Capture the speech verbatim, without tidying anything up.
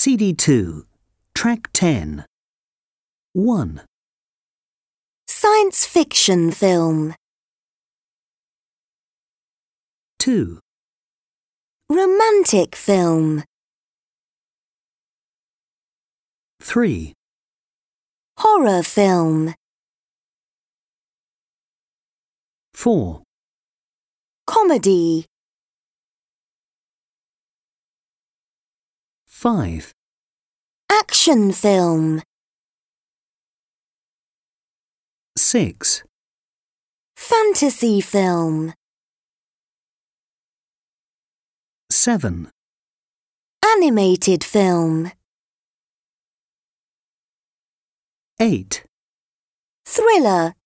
C D two, Track ten. one. Science fiction film. two. Romantic film. three. Horror film. four. Comedy. five. Action film. six. Fantasy film. seven. Animated film. eight. Thriller.